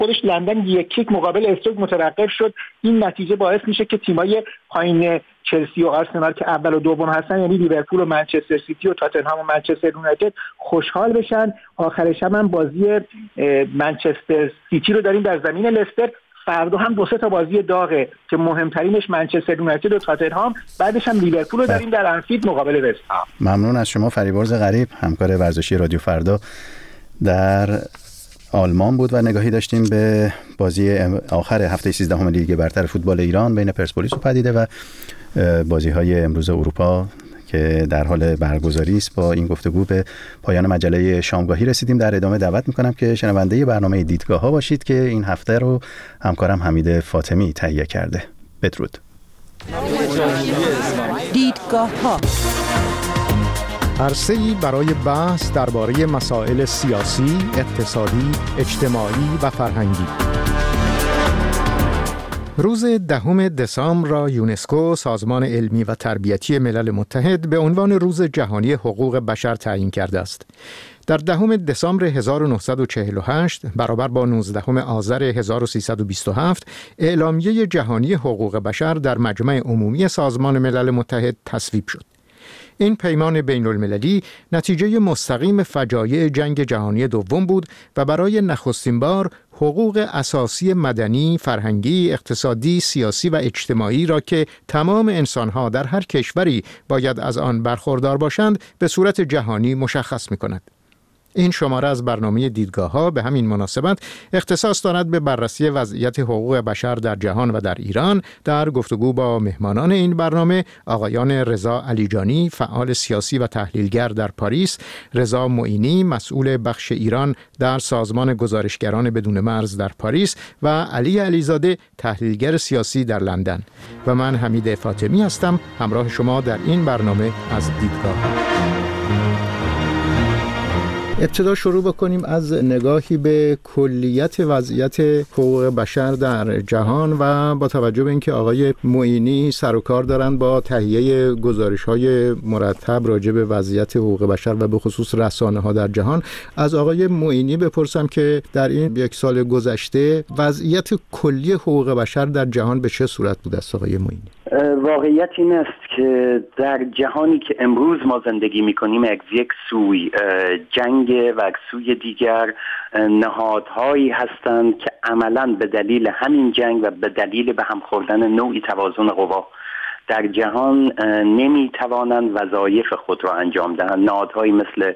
خودش لندن 1-1 مقابل استوک متوقف شد. این نتیجه باعث میشه که تیمای پایین چلسی و آرسنال که اول و دوم هستن، یعنی لیورپول و منچستر سیتی و تاتنهام و منچستر یونایتد خوشحال بشن. آخر شب هم بازی منچستر سیتی رو داریم در زمین لستر. فردا هم 2-3 تا بازی داغه که مهمترینش منچستر یونایتد و تاتنهام، بعدش هم لیورپول رو داریم در انفیلد مقابل وست هم. ممنون از شما. فریبرز غریب، همکار ورزشی رادیو فردا در آلمان بود و نگاهی داشتیم به بازی آخر هفته 13 لیگ برتر فوتبال ایران بین پرسپولیس و پدیده و بازی‌های امروز اروپا که در حال برگزاری است. با این گفتگو به پایان مجله شامگاهی رسیدیم. در ادامه دعوت می‌کنم که شنونده برنامه دیدگاه‌ها باشید که این هفته رو همکارم حمید فاطمی تهیه کرده. بدرود. دیدگاه‌ها عرصه‌ای برای بحث درباره مسائل سیاسی، اقتصادی، اجتماعی و فرهنگی. روز 10 دسامبر را یونسکو، سازمان علمی و تربیتی ملل متحد، به عنوان روز جهانی حقوق بشر تعیین کرده است. در 10 دسامبر 1948 برابر با 19 آذر 1327 اعلامیه جهانی حقوق بشر در مجمع عمومی سازمان ملل متحد تصویب شد. این پیمان بین المللی نتیجه مستقیم فجایع جنگ جهانی دوم بود و برای نخستین بار حقوق اساسی مدنی، فرهنگی، اقتصادی، سیاسی و اجتماعی را که تمام انسانها در هر کشوری باید از آن برخوردار باشند به صورت جهانی مشخص می‌کند. این شماره از برنامه دیدگاه‌ها به همین مناسبت اختصاص دارد به بررسی وضعیت حقوق بشر در جهان و در ایران. در گفتگو با مهمانان این برنامه آقایان رضا علیجانی، فعال سیاسی و تحلیلگر در پاریس، رضا معینی، مسئول بخش ایران در سازمان گزارشگران بدون مرز در پاریس و علی علیزاده، تحلیلگر سیاسی در لندن. و من حمید فاطمی هستم، همراه شما در این برنامه از دیدگاه‌ها. ابتدا شروع بکنیم از نگاهی به کلیت وضعیت حقوق بشر در جهان و با توجه به اینکه آقای معینی سر و کار دارند با تهیه گزارش‌های مرتب راجع به وضعیت حقوق بشر و به خصوص رسانه‌ها در جهان، از آقای معینی بپرسم که در این 1 سال گذشته وضعیت کلی حقوق بشر در جهان به چه صورت بوده است آقای معینی؟ واقعیت این است که در جهانی که امروز ما زندگی می‌کنیم از یک سوی جنگ و از سوی دیگر نهادهایی هستند که عملاً به دلیل همین جنگ و به دلیل به هم خوردن نوعی توازن قوا در جهان نمی‌توانند وظایف خود را انجام دهند. نهادهایی مثل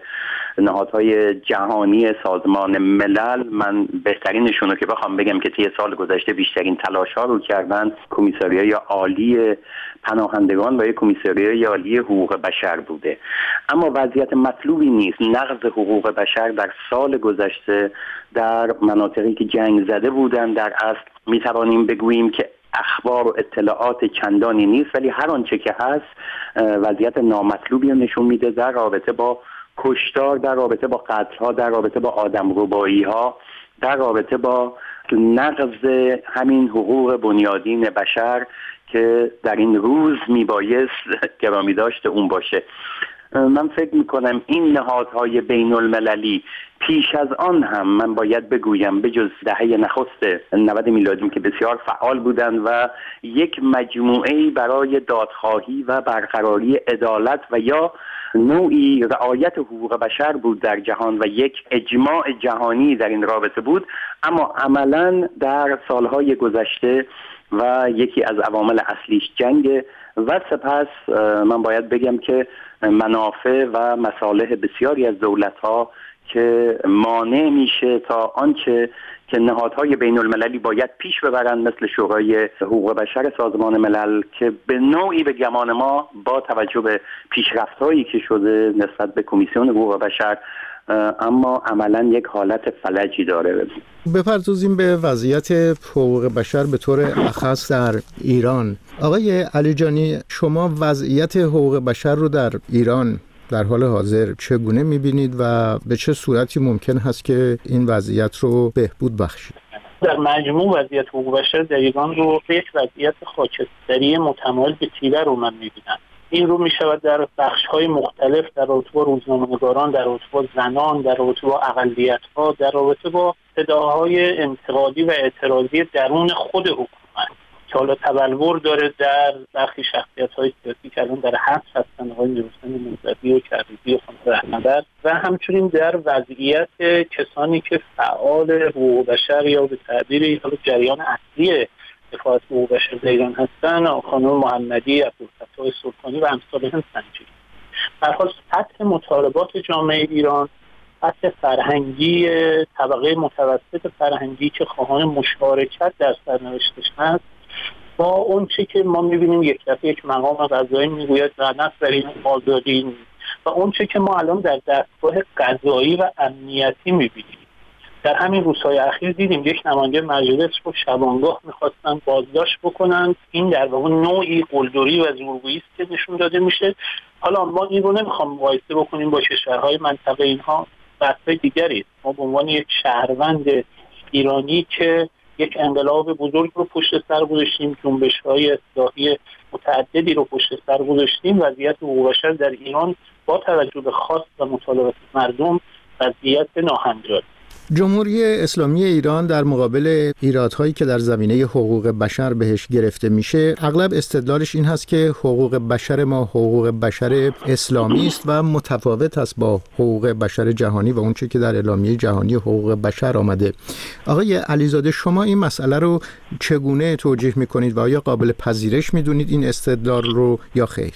نهادهای جهانی سازمان ملل، من بهترینشون رو که بخوام بگم که طی سال گذشته بیشترین تلاش‌ها رو کردن، کمیساریای عالی پناهندگان و کمیساریای عالی حقوق بشر بوده. اما وضعیت مطلوبی نیست. نقض حقوق بشر در سال گذشته در مناطقی که جنگ زده بودن در اصل می‌توانیم بگوییم که اخبار و اطلاعات چندانی نیست، ولی هر آنچه که هست وضعیت نامطلوبی رو نشون میده در رابطه با کشتار، در رابطه با قتل‌ها، در رابطه با آدمربایی‌ها، در رابطه با نقض همین حقوق بنیادین بشر که در این روز میبایست گرامی داشته اون باشه. من فکر میکنم این نهادهای بین المللی پیش از آن هم من باید بگویم به جز دهه نخست 90 میلادی که بسیار فعال بودند و یک مجموعه‌ای برای دادخواهی و برقراری عدالت و یا نوعی رعایت حقوق بشر بود در جهان و یک اجماع جهانی در این رابطه بود، اما عملاً در سالهای گذشته و یکی از عوامل اصلیش جنگ و سپس من باید بگم که منافع و مصالح بسیاری از دولت‌ها که مانع میشه تا آنچه که نهادهای بین المللی باید پیش ببرند مثل شورای حقوق بشر سازمان ملل که به نوعی به گمان ما با توجه به پیشرفت‌هایی که شده نسبت به کمیسیون حقوق بشر اما عملاً یک حالت فلجی داره. بپردازیم به وضعیت حقوق بشر به طور اخص در ایران. آقای علیجانی، شما وضعیت حقوق بشر رو در ایران در حال حاضر چگونه می‌بینید و به چه صورتی ممکن هست که این وضعیت رو بهبود بخشید؟ در مجموع وضعیت حقوق بشر در ایران رو یک وضعیت خاکستری متمایل به تیره رو من می‌بینم. این رو می شود در بخش‌های مختلف در رابطه با روزنامه‌نگاران، در رابطه با زنان، در رابطه با اقلیت‌ها، در رابطه با صداهای انتقادی و اعتراضی درون خود حکومت که حالا تبلور داره در برخی شخصیت‌های سیاسی که الان در حبس هستن، آقای میرحسین موسوی و کریزی و خانم رهنورد، و همچنین در وضعیت کسانی که فعال حقوق بشر یا به تعبیر جریان اصلی دفاع از حقوق بشر در ایران هستن، خانم محمدی، عبدالفتاح سلطانی و امثال سنجی. در حال سطح مطالبات جامعه ایران، سطح فرهنگی طبقه متوسط فرهنگی که خواهان مشارکت در سرنوشتش هست، با اون چی که ما می‌بینیم یک دفعه یک مقام قضایی میگوید لعنت بر این آزادی، و اون چی که ما الان در دستگاه قضایی و امنیتی می‌بینیم. در همین روزهای اخیر دیدیم یک نماینده مجلس رو شبانگاه می‌خواستن بازداشت بکنن. این در واقع نوعی قلدری و زورگویی است که نشون داده میشه. حالا ما این رو نمی‌خوام مقایسه بکنیم با کشورهای منطقه، اینها بحث‌های دیگری است. ما به عنوان یک شهروند ایرانی که یک انقلاب بزرگ رو پشت سر گذاشتیم، جنبش‌های اصلاحی متعددی رو پشت سر گذاشتیم، وضعیت حقوق بشر در ایران با توجه به خواست و مطالبات مردم وضعیت ناهمجاری. جمهوری اسلامی ایران در مقابل ایرادهایی که در زمینه حقوق بشر بهش گرفته میشه، اغلب استدلالش این هست که حقوق بشر ما حقوق بشر اسلامی است و متفاوت است با حقوق بشر جهانی و اونچه که در اعلامیه جهانی حقوق بشر آمده. آقای علیزاده، شما این مسئله رو چگونه توجیه میکنید و آیا قابل پذیرش میدونید این استدلال رو یا خیر؟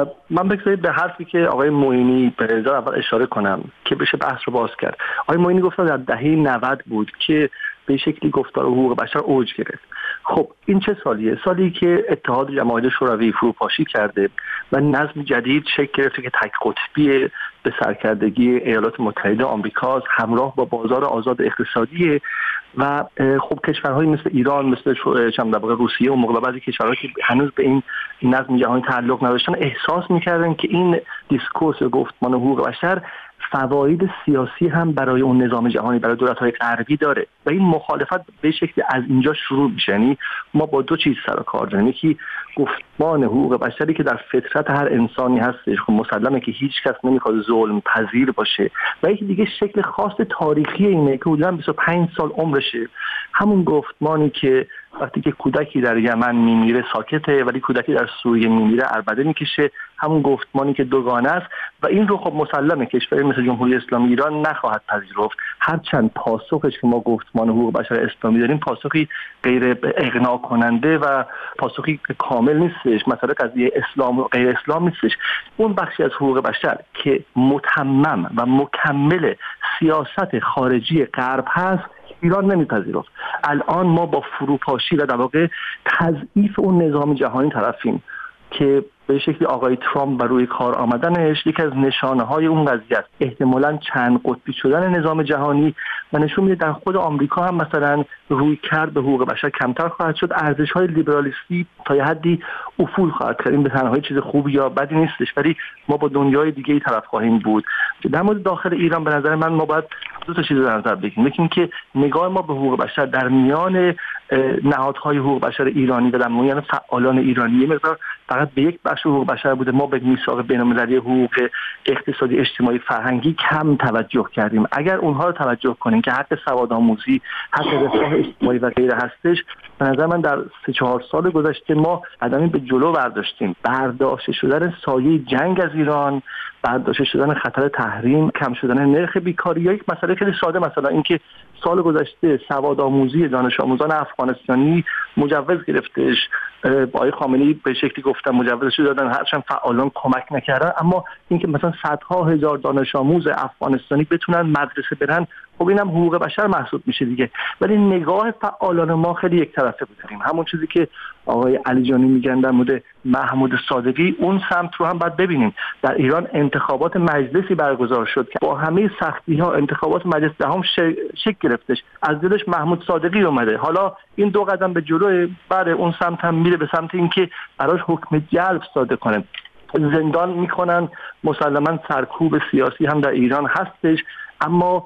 من بگذارید به حرفی که آقای معینی به نظر اول اشاره کنم که بشه بحث رو باز کرد. آقای معینی گفتن در دهه 90 بود که به شکلی گفتار حقوق بشر اوج گرفت. خب این چه سالیه؟ سالی که اتحاد جماهیر شوروی فروپاشی کرده و نظم جدید شکل گرفته که تک قطبی به سرکردگی ایالات متحده آمریکا همراه با بازار آزاد اقتصادی و خب کشورهای مثل ایران، مثل روسیه و موقع بعضی کشورهایی که هنوز به این نظم جهانی تعلق نداشتن احساس می‌کردن که این دیسکورس گفتمان حقوق بشر فواید سیاسی هم برای اون نظام جهانی، برای دولت‌های غربی داره و این مخالفت به شکلی از اینجا شروع میشه. یعنی ما با دو چیز سر و کار داریم، یکی گفتمان حقوق بشری که در فطرت هر انسانی هستش، خب مسلمه که هیچ کس نمیخواد ظلم پذیر باشه، و یکی دیگه شکل خاص تاریخی اینه که حدوداً 25 سال عمرشه، همون گفتمانی که وقتی که کودکی در یمن میمیره ساکته ولی کودکی در سوریه میمیره عربده میکشه، همون گفتمانی که دوگانه است و این رو خب مسلمه کشوری مثل جمهوری اسلامی ایران نخواهد پذیرفت، هرچند پاسخش که ما گفتمان حقوق بشر اسلامی داریم پاسخی غیر اقناع کننده و پاسخی کامل نیستش. مثلا قضیه اسلام و غیر اسلام نیستش، اون بخشی از حقوق بشر که متمم و مکمل سیاست خارجی غرب هست ایران نمیپذیرفت. الان ما با فروپاشی و در واقع تضعیف اون نظام جهانی طرفیم که به شکلی آقای ترامپ و روی کار آمدنش یکی از نشانه‌های اون قضیه است، احتمالاً چند قطبی شدن نظام جهانی و نشون میده در خود آمریکا هم مثلا روی کرد به حقوق بشر کمتر خواهد شد، ارزش‌های لیبرالیستی تا یه حدی افول خواهد کرد. این به تنهایی چیز خوبی یا بدی نیستش، ولی ما با دنیای دیگه‌ای طرف خواهیم بود. در مورد داخل ایران به نظر من ما باید دو تا چیز در نظر بگیریم. یکی اینکه نگاه ما به حقوق بشر در میان نهادهای حقوق بشر ایرانی و در میان فعالان ایرانی مقدار فقط به یک بخش حقوق بشر بوده. ما به میثاق بین‌المللی حقوق اقتصادی اجتماعی فرهنگی کم توجه کردیم. اگر اونها رو توجه کنیم که حق سوادآموزی، حق رفاه اجتماعی و غیره هستش، به نظر من در 3-4 سال گذشته ما قدمی به جلو برداشتیم. برداشته شدن سایه جنگ از ایران، برداشته شدن خطر تحریم، کم شدن نرخ بیکاری، یا یک مسئله خیلی ساده، مثلا اینکه سال گذشته سوادآموزی دانش آموزان افغانستانی مجوز گرفتش، با آقای خامنه‌ای به شکلی گفتن مجوزش دادن، هرچند فعالان کمک نکردن، اما اینکه مثلا صدها هزار دانش آموز افغانستانی بتونن مدرسه برن، خب اینم حقوق بشر محسوب میشه دیگه. ولی نگاه فعالان ما خیلی یک طرفه بودیم. همون چیزی که آقای علیجانی میگن در مورد محمود صادقی، اون سمت رو هم باید ببینیم. در ایران انتخابات مجلسی برگزار شد که با همه سختی‌ها انتخابات مجلس دهم شکل گرفتش، از دلش محمود صادقی اومده. حالا این دو قدم به جلو، بعد اون سمت هم میره به سمت اینکه براش حکم جلب صادر کنه، زندان میکنن. مسلماً سرکوب سیاسی هم در ایران هستش، اما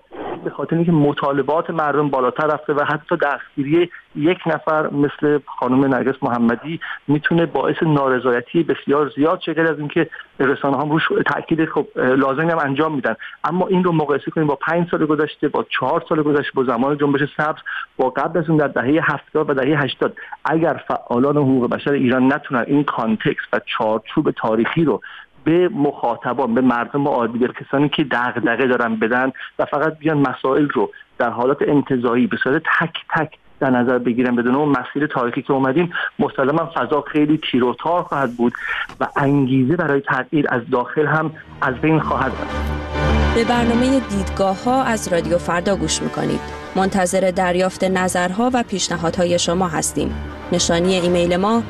به خاطر اینکه مطالبات مردم بالاتر رفته و حتی دستگیری یک نفر مثل خانم نرگس محمدی میتونه باعث نارضایتی بسیار زیاد شه، غیر از اینکه رسانه ها روش تاکید خب لازمی هم انجام میدن. اما این رو مقایسه کنیم با 5 سال گذشته، با 4 سال گذشته، با زمان جنبش سبز، با قبل از اون در دهه 70 و دهه 80، اگر فعالان حقوق بشر ایران نتونن این کانتکست و چارچوب تاریخی رو به مخاطبان، به مردم عادی، به کسانی که دغدغه دارن بدن و فقط بیان مسائل رو در حالت انتزاعی به صورت تک تک در نظر بگیرن بدون اون مسیر تاریخی که اومدیم، مسلما فضا خیلی تیر و تار خواهد بود و انگیزه برای تغییر از داخل هم از بین خواهد رفت. به برنامه دیدگاه‌ها از رادیو فردا گوش می‌کنید. منتظر دریافت نظرها و پیشنهادهای شما هستیم. نشانی ایمیل ما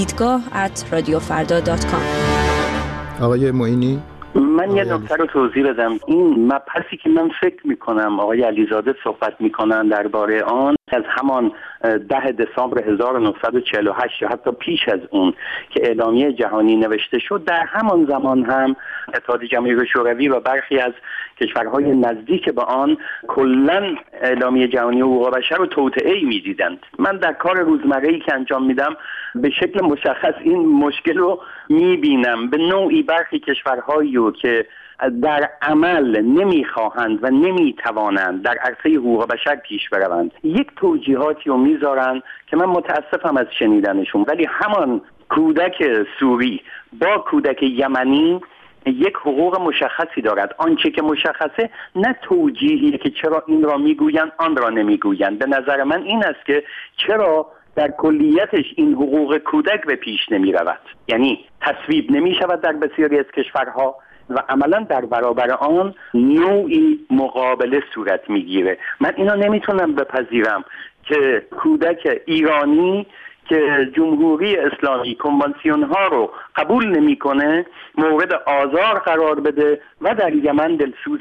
دیدگاه@radiofarda.com. آقای معینی، من یه نکته رو توضیح بدم. این مبحثی که من فکر میکنم آقای علیزاده صحبت میکنن درباره آن از همان 10 دسامبر 1948 یا حتی پیش از اون که اعلامیه جهانی نوشته شد، در همان زمان هم اتحادیه جماهیر شوروی و برخی از کشورهای نزدیک به آن کلاً اعلامیه جهانی حقوق بشر رو توطئه‌ای می‌دیدند. من در کار روزمره‌ای که انجام میدم به شکل مشخص این مشکل رو می‌بینم. به نوعی برخی کشورهایی که در عمل نمیخواهند و نمیتوانند در عرصه حقوق بشر پیش بروند، یک توجیهاتی رو میذارن که من متاسفم از شنیدنشون، ولی همان کودک سوری با کودک یمنی یک حقوق مشخصی دارد. آنچه که مشخصه نه توجیهیه که چرا این را میگویند آن را نمیگویند. به نظر من این است که چرا در کلیتش این حقوق کودک به پیش نمی رود، یعنی تصویب نمی شود در بسیاری از کشورها و عملا در برابر آن نوعی مقابله صورت میگیره. من اینا نمیتونم بپذیرم که کودک ایرانی که جمهوری اسلامی کنوانسیون ها رو قبول نمیکنه مورد آزار قرار بده و در یمن دلسوز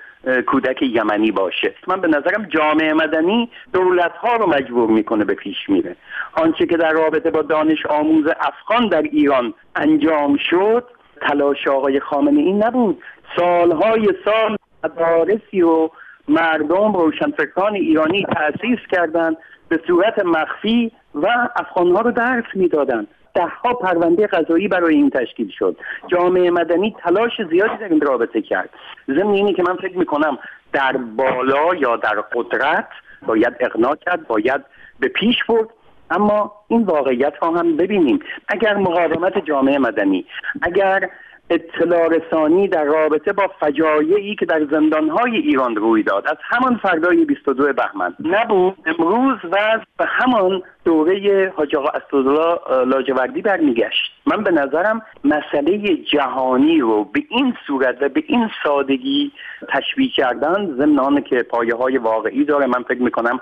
کودک یمنی باشه. من به نظرم جامعه مدنی دولت ها رو مجبور میکنه به پیش میره. آنچه که در رابطه با دانش آموز افغان در ایران انجام شد تلاش آقای خامنه ای نبود. سالهای سال مدارسی و مردم روشنفکران ایرانی تأسیس کردند به صورت مخفی و افغانها رو درس میدادند. 10 پرونده قضایی برای این تشکیل شد. جامعه مدنی تلاش زیادی در این رابطه کرد. ضمن اینی که من فکر میکنم در بالا یا در قدرت باید اقناع کرد، باید به پیش برد. اما این واقعیت ها هم ببینیم. اگر مقاومت جامعه مدنی، اگر اطلاع رسانی در رابطه با فجایعی که در زندانهای ایران روی داد از همان فردای 22 بهمن نبود، امروز وضع به همان دوره حاج آقا اسدالله لاجوردی برمیگشت. من به نظرم مسئله جهانی رو به این صورت و به این سادگی تشبیه کردن، ضمن آنه که پایه‌های واقعی داره، من فکر میکنم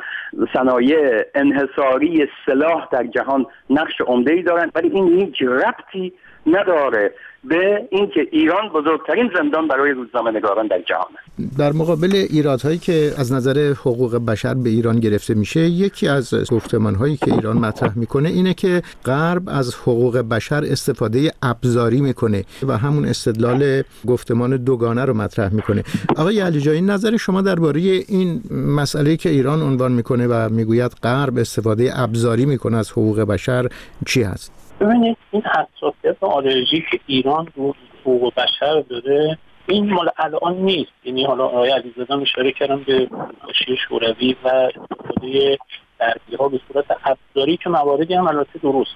صنایع انحصاری سلاح در جهان نقش عمده‌ای دارن، ولی این هیچ ربطی نداره به اینکه ایران بزرگترین زندان برای روزنامه‌نگاران در جهان است. در مقابل ایرادهایی که از نظر حقوق بشر به ایران گرفته میشه، یکی از گفتمان‌هایی که ایران مطرح میکنه اینه که غرب از حقوق بشر استفاده ابزاری میکنه و همون استدلال گفتمان دوگانه رو مطرح میکنه. آقای علیجایی، نظر شما درباره این مسئله که ایران عنوان میکنه و میگوید غرب استفاده ابزاری میکنه از حقوق بشر چی هست؟ ببینید این حساسیت و آلرژی که ایران رو حقوق بشر داره این مال الان نیست. یعنی حالا آقای علیزاده اشاره کردن به حاشیه شوروی و استفاده درگیرها به صورت ابزاری که مواردی هم البته درست.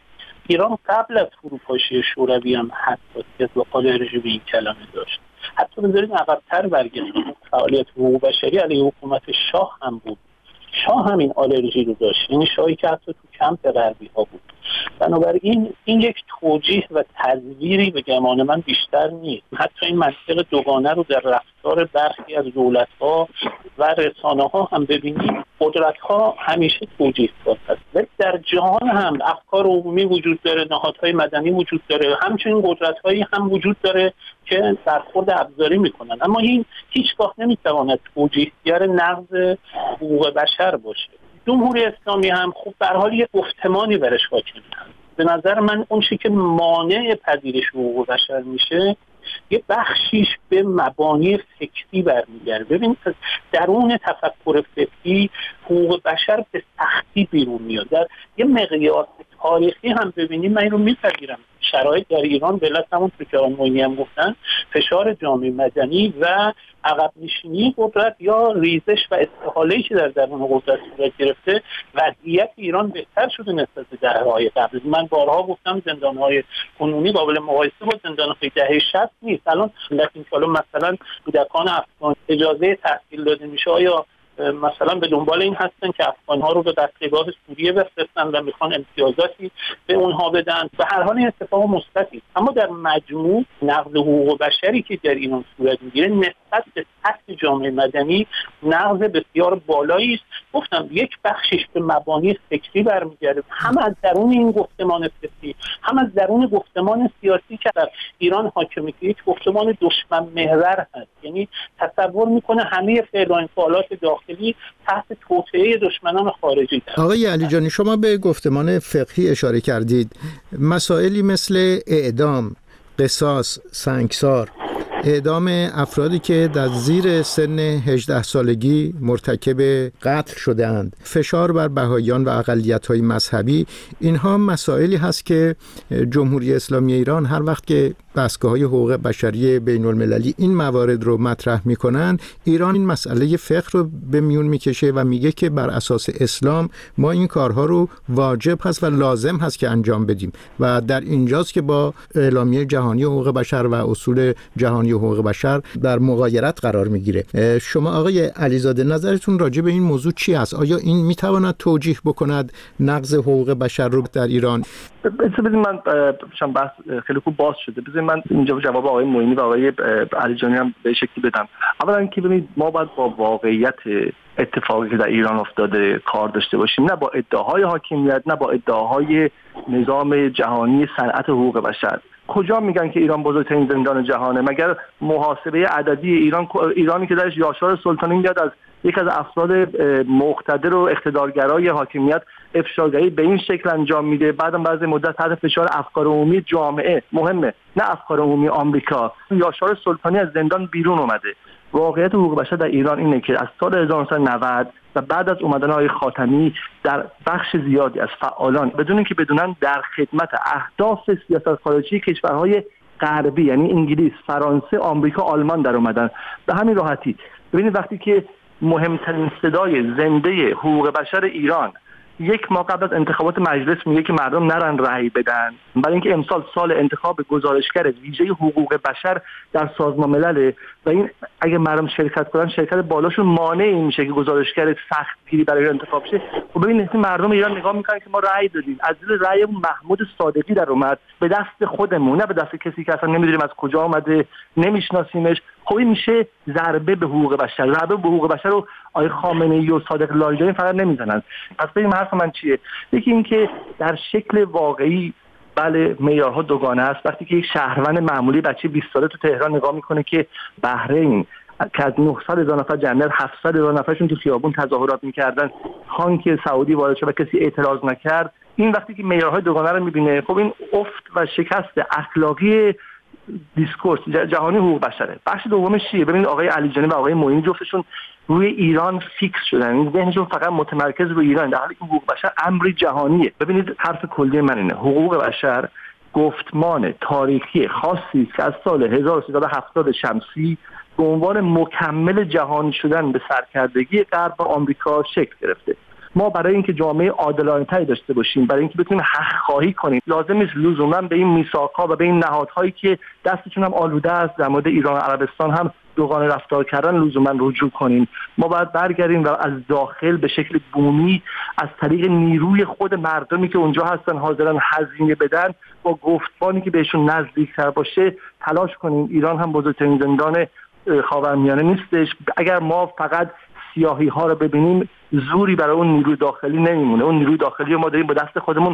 ایران قبل از فروپاشی شوروی هم حساسیت و آلرژی به این کلمه داشت. حتی بذارید عقب‌تر برگردیم، فعالیت حقوق بشری علیه حکومت شاه هم بود. شاه همین آلرژی رو داشت، یعنی شاهی که حتی تو کمپ غربی ها بود. بنابراین این یک توجیه و تزویری به گمان من بیشتر نیست. حتی این منطق دوگانه رو در رفتار برخی از دولت ها و رسانه ها هم ببینید، قدرت ها همیشه توجیه ساز هست. ولی در جهان هم افکار عمومی وجود داره، نهادهای مدنی وجود داره، همچنین قدرت هایی هم وجود داره که برخورد ابزاری میکنن. اما این هیچگاه نمیتواند توجیهگر نقض حقوق بشر باشه. جمهوری اسلامی هم خب به هر حال یه گفتمانی برش حاکم هست. به نظر من اون چیزی که مانع پذیرش حقوق بشر میشه یه بخشیش به مبانی فکری برمیگرده. ببین درون تفکر فکری حقوق بشر به سختی بیرون میاد. در یه مقیاس تاریخی هم ببینیم، من این رو میپذیرم، شرایط در ایران به علت همون که آقای هم گفتن، فشار جامعه مدنی و عقب نشینی قدرت یا ریزش و استحاله‌ای که در درون قدرت صورت گرفته، وضعیت ایران بهتر شده نسبت به دهه‌های قبل. من بارها گفتم زندان‌های کنونی قابل مقایسه با زندان‌های دهه 60 نیست. الان مثلا کودکان افغان اجازه تحصیل داده میشه، آیا مثلا به دنبال این هستن که افغان‌ها رو به دستگاه سوریه بفرستن و میخوان امتیازاتی به اونها بدن؟ به هر حال این اتفاق مثبتی، اما در مجموع نقض حقوق بشری که در ایران صورت میگیره نسبت به سطح جامعه مدنی نقض بسیار بالایی است. گفتم یک بخشش به مبانی فکری برمیگرده، هم از درون این گفتمان فکری، هم از درون گفتمان سیاسی که در ایران حاکمه که یک گفتمان دشمن محور هست. یعنی تصور میکنه همه فعل و انفعالات داخلی تحت توطئه دشمنان خارجی است. آقای علیجانی، شما به گفتمان فقهی اشاره کردید. مسائلی مثل اعدام، قصاص، سنگسار، اعدام افرادی که در زیر سن 18 سالگی مرتکب قتل شده‌اند، فشار بر بهائیان و اقلیت‌های مذهبی، اینها مسائلی هست که جمهوری اسلامی ایران هر وقت که دستگاه‌های حقوق بشری بین‌المللی این موارد رو مطرح می‌کنن، ایران این مسئله فقه رو به میون می‌کشه و میگه که بر اساس اسلام ما این کارها رو واجب هست و لازم هست که انجام بدیم و در اینجاست که با اعلامیه جهانی حقوق بشر و اصول جهانی حقوق بشر در مغایرت قرار میگیره. شما آقای علیزاده نظرتون راجع به این موضوع چی است؟ آیا این میتواند توجیه بکند نقض حقوق بشر رو در ایران؟ بذارید من چون بحث خیلی خوب باز شده، بذارید من اینجا جواب آقای معینی و آقای علیجانی هم به شکلی بدم. اولا که ببینید ما باید با واقعیت اتفاقی که در ایران افتاده کار داشته باشیم، نه با ادعاهای حاکمیت، نه با ادعاهای نظام جهانی صنعت حقوق بشر. کجا میگن که ایران بزرگترین زندان جهانه؟ مگر محاسبه عددی ایرانی که درش یاشار سلطانی میاد از یک از افراد مقتدر و اقتدارگرای حاکمیت افشاگری به این شکل انجام میده، بعدم بعد مدت تحت فشار افکار عمومی جامعه، مهمه نه افکار عمومی آمریکا، یاشار سلطانی از زندان بیرون اومده. واقعیت حقوق بشر در ایران اینه که از سال 1990 و بعد از اومدن آقای خاتمی در بخش زیادی از فعالان بدون اینکه بدونن در خدمت اهداف سیاست خارجی کشورهای غربی، یعنی انگلیس، فرانسه، آمریکا، آلمان در اومدن. به همین راحتی ببینید وقتی که مهمترین صدای زنده حقوق بشر ایران یک ماه قبل از انتخابات مجلس میگه که مردم نرن رأی بدن، برای اینکه امسال سال انتخاب گزارشگر ویژه حقوق بشر در سازمان ملل و این اگه مردم شرکت کنن شرکت بالاشون مانع میشه که گزارشگر سختگیری برای انتخاب شه. و ببینید مردم ایران نگاه میکنن که ما رأی دادیم، از زیر رأی محمود صادقی در اومد، به دست خودمون، نه به دست کسی که اصلا نمیدونیم از کجا اومده، نمیشناسیمش. خب این میشه ضربه به حقوق بشر. ضربه به حقوق بشر رو آقای خامنه‌ای و صادق لاریجانی فقط نمیزنن. پس ببین حرف من چیه؟ یکی این که در شکل واقعی بله معیارها دوگانه است. وقتی که یک شهروند معمولی بچه 20 ساله تو تهران نگاه میکنه که بحرین که از 900,000 نفر جمعیت 700,000 نفرشون تو خیابون تظاهرات میکردن، خانک سعودی وارد شد و کسی اعتراض نکرد، این وقتی که معیارهای دوگانه رو میبینه، خب این افت و شکست اخلاقی دیسکورس جهانی حقوق بشره. بخش دومش چیه؟ ببینید آقای علیجانی و آقای معینی جفتشون روی ایران فیکس شدن، این ذهنشون فقط متمرکز روی ایران، در حالی که حقوق بشر امری جهانیه. ببینید حرف کلی من اینه، حقوق بشر گفتمان تاریخی خاصی است که از سال 1370 شمسی به عنوان مکمل جهانی شدن به سرکردگی غرب و آمریکا شکل گرفته. ما برای اینکه جامعه عادلانه‌تری داشته باشیم، برای اینکه بتونیم حق خواهی کنیم، لازم نیست لزوما به این میثاق‌ها و به این نهادهایی که دستشون هم آلوده است در مورد ایران و عربستان هم دوگانه رفتار کردن لزوما رجوع کنیم. ما باید برگردیم و از داخل به شکل بومی از طریق نیروی خود مردمی که اونجا هستن حاضرن هزینه بدن، با گفتمانی که بهشون نزدیک‌تر باشه تلاش کنیم. ایران هم بزرگترین زندان خاورمیانه نیستش. اگر ما فقط سیاهی ها رو ببینیم زوری برای اون نیروی داخلی نمیمونه. اون نیروی داخلی رو ما داریم با دست خودمون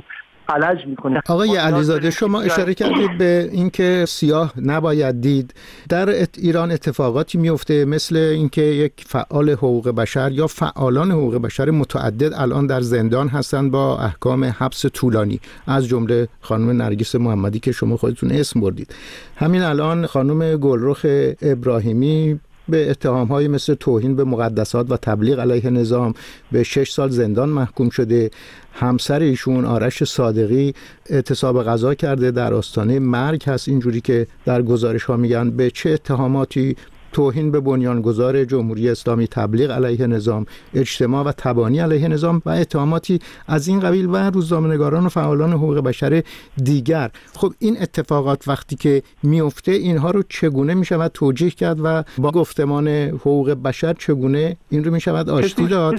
فلج میکنه. آقای علیزاده، شما اشاره کردید به اینکه سیاه نباید دید. در ایران اتفاقاتی میفته مثل اینکه یک فعال حقوق بشر یا فعالان حقوق بشر متعدد الان در زندان هستند با احکام حبس طولانی، از جمله خانم نرگس محمدی که شما خودتون اسم بردید. همین الان خانم گلرخ ابراهیمی به اتهام‌های مثل توهین به مقدسات و تبلیغ علیه نظام به 6 سال زندان محکوم شده. همسر ایشون آرش صادقی اعتصاب غذا کرده، در آستانه مرگ هست، اینجوری که در گزارش‌ها میگن. به چه اتهاماتی؟ توهین به بنیانگذار جمهوری اسلامی، تبلیغ علیه نظام، اجتماع و تبانی علیه نظام و اتهاماتی از این قبیل و روزنامه‌نگاران و فعالان حقوق بشر دیگر. خب این اتفاقات وقتی که میفته اینها رو چگونه میشود توجیه کرد و با گفتمان حقوق بشر چگونه این رو میشود آشتی داد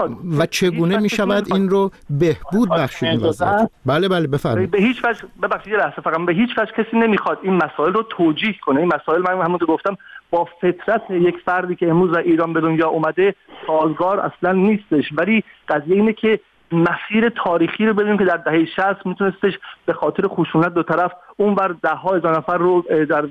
و چگونه میشود این رو بهبود بخشید؟ بله بفرمایید. به هیچ وجه، ببخشید لحظه فقط، به هیچ وجه کسی نمیخواد این مسائل رو توجیه کنه. این مسائل من همون رو گفتم با فطرت یک فردی که امروز در ایران به دنیا اومده سازگار اصلا نیستش. ولی قضیه اینه که مسیر تاریخی رو ببینیم که در دهه 60 میتونستش به خاطر خشونت دو طرف اونور 10,000 نفر رو در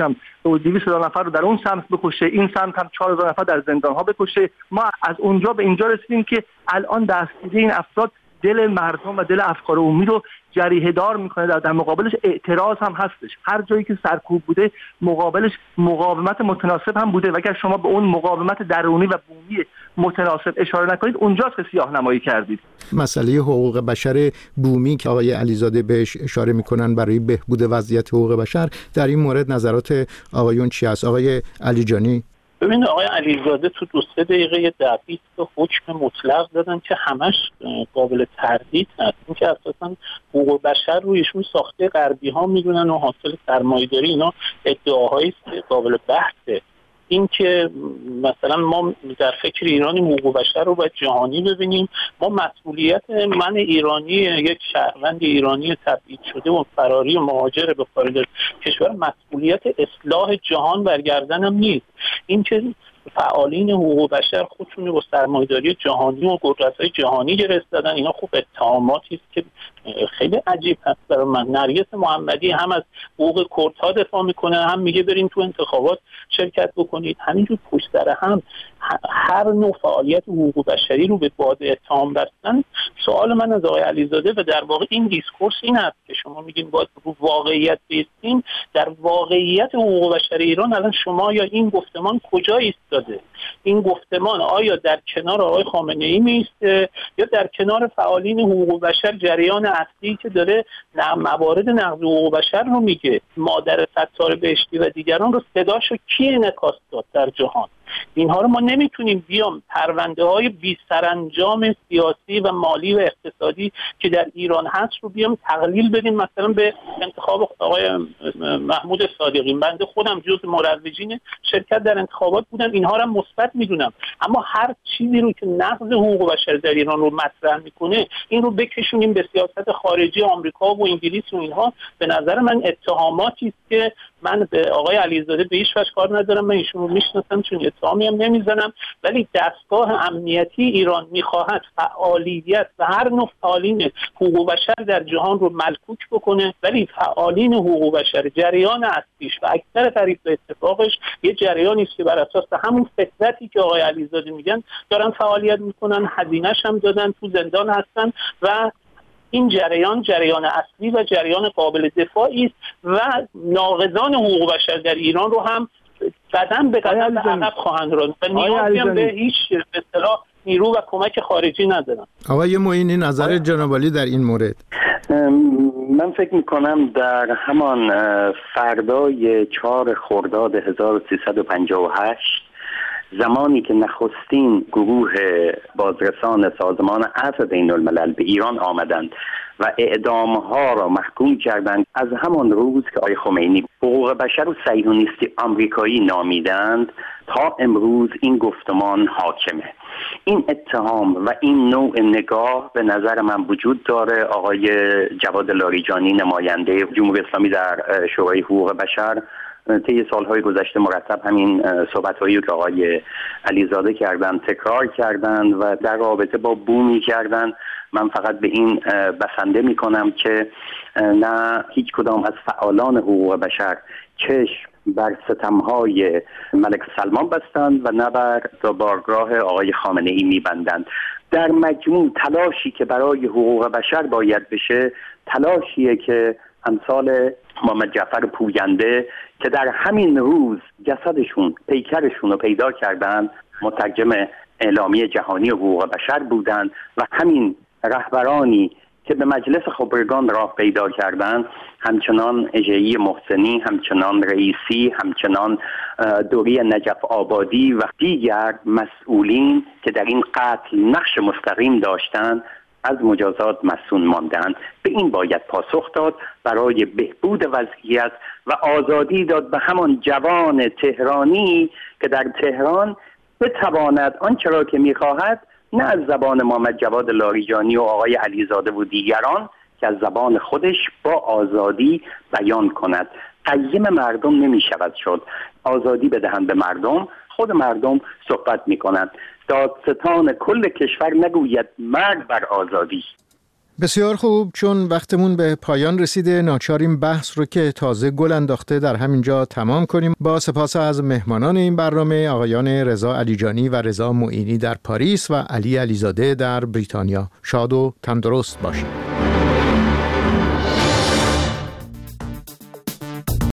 200,000 نفر رو در اون سمت بکشه، این سمت هم 4,000 نفر در زندان‌ها بکشه. ما از اونجا به اینجا رسیدیم که الان دستگیری این افراد دل مردم و دل افکار عمومی رو جریحه دار میکنه. در مقابلش اعتراض هم هستش. هر جایی که سرکوب بوده مقابلش مقاومت متناسب هم بوده و اگر شما به اون مقاومت درونی و بومی متناسب اشاره نکنید اونجاست که سیاه نمایی کردید. مسئله حقوق بشر بومی که آقای علیزاده بهش اشاره میکنن برای بهبود وضعیت حقوق بشر، در این مورد نظرات آقایون چی است؟ آقای علیجانی. ببینید آقای علیزاده تو 2-3 دقیقه دقیق حکم مطلق دادن که همش قابل تردید هست. این که اساسا حقوق بشر رویشون ساخته غربی ها میدونن و حاصل سرمایه‌داری، اینا ادعاهایی قابل بحثه. این که مثلا ما در فکر ایرانی حقوق بشر رو باید جهانی ببینیم. ما مسئولیت من ایرانی، یک شهروند ایرانی تبعید شده و فراری و مهاجر به خارج کشور، مسئولیت اصلاح جهان برگردنم نیست. این که فعالین حقوق بشر خودشون با سرمایه‌داری جهانی و قدرت‌های جهانی گرفت دادن، اینا خوب اتهاماتی است که خیلی عجیب هست برای من. نرگس محمدی هم از حقوق کردها دفاع میکنه، هم میگه بریم تو انتخابات شرکت بکنید. همینجور پشت سر هم هر نوع فعالیت حقوق بشری رو به باد اتهام بستن. سوال من از آقای علیزاده و در واقع این دیسکورس این است که شما میگین باید رو واقعیت بیستیم. در واقعیت حقوق بشر ایران الان شما یا این گفتمان کجا ایستاده؟ این گفتمان آیا در کنار آقای خامنه‌ای میسته یا در کنار فعالین حقوق بشر، جریان اصلی که داره موارد نقض حقوق بشر رو میگه؟ مادر ستار بهشتی و دیگران رو صداشو کی انعکاس داد در جهان؟ اینها رو ما نمیتونیم بیام پرونده های بی سرانجام سیاسی و مالی و اقتصادی که در ایران هست رو بیام تقلیل بدیم مثلا به انتخاب آقای محمود صادقی. بنده خودم جز مروجین شرکت در انتخابات بودم، اینها رو مثبت میدونم. اما هر چیزی رو که نقض حقوق بشر در ایران رو مطرح میکنه این رو بکشونیم به سیاست خارجی آمریکا و انگلیس و اینها، به نظر من اتهاماتی است که من به آقای علیزاده به هیچ وجه کار ندارم. من ایشون رو میشناسم، چون اتهامی هم نمیزنم. ولی دستگاه امنیتی ایران میخواهد فعالیت و هر نوع فعالین حقوق بشر در جهان رو ملکوک بکنه، ولی فعالین حقوق بشر جریان اصلیش و اکثر طریق به اتفاقش یه جریانی است که بر اساس همون فطرتی که آقای علیزاده میگن دارن فعالیت میکنن، هزینه‌ش هم دادن، تو زندان هستن و این جریان اصلی و جریان قابل دفاعی است و ناقضان حقوق بشر در ایران رو هم قدم به قدم عقب خواهند راند و نیازی هم به هیچ به اصطلاح نیرو و کمک خارجی ندارن. آقای معینی نظر جناب عالی در این مورد؟ من فکر میکنم در همان فردای 4 خرداد 1358 زمانی که نخستین گروه بازرسان سازمان عفو بین الملل به ایران آمدند و اعدامها را محکوم کردند، از همان روز که آقای خمینی حقوق بشر و صهیونیستی آمریکایی نامیدند تا امروز این گفتمان حاکمه. این اتهام و این نوع نگاه به نظر من وجود داره. آقای جواد لاریجانی نماینده جمهوری اسلامی در شورای حقوق بشر طی سالهای گذشته مرتب همین صحبت‌هایی که آقای علیزاده کردن تکرار کردن و در رابطه با بومی کردن. من فقط به این بسنده میکنم که نه هیچ کدام از فعالان حقوق بشر چشم بر ستمهای ملک سلمان بستند و نه بر بارگاه آقای خامنه ای میبندند. در مجموع تلاشی که برای حقوق بشر باید بشه تلاشیه که امثال محمد جعفر پوینده که در همین روز جسدشون پیکرشون رو پیدا کردن مترجم اعلامیه جهانی حقوق بشر بودند و همین رهبرانی که به مجلس خبرگان راه پیدا کردند همچنان اژه‌ای محسنی، همچنان رئیسی، همچنان دوری نجف آبادی و دیگر مسئولین که در این قتل نقش مستقیم داشتند از مجازات مسئول ماندند. به این باید پاسخ داد برای بهبود وضعیت و آزادی داد به همان جوان تهرانی که در تهران بتواند آنچه را که می‌خواهد نه از زبان محمد جواد لاریجانی و آقای علیزاده و دیگران که از زبان خودش با آزادی بیان کند. قیم مردم نمی شود شد. آزادی بدهند به مردم، خود مردم صحبت می کنند. دادستان کل کشور نگوید مرگ بر آزادی. بسیار خوب، چون وقتمون به پایان رسیده ناچاریم بحث رو که تازه گل انداخته در همینجا تمام کنیم. با سپاس از مهمانان این برنامه آقایان رضا علیجانی و رضا معینی در پاریس و علی علیزاده در بریتانیا. شاد و تندرست باشید.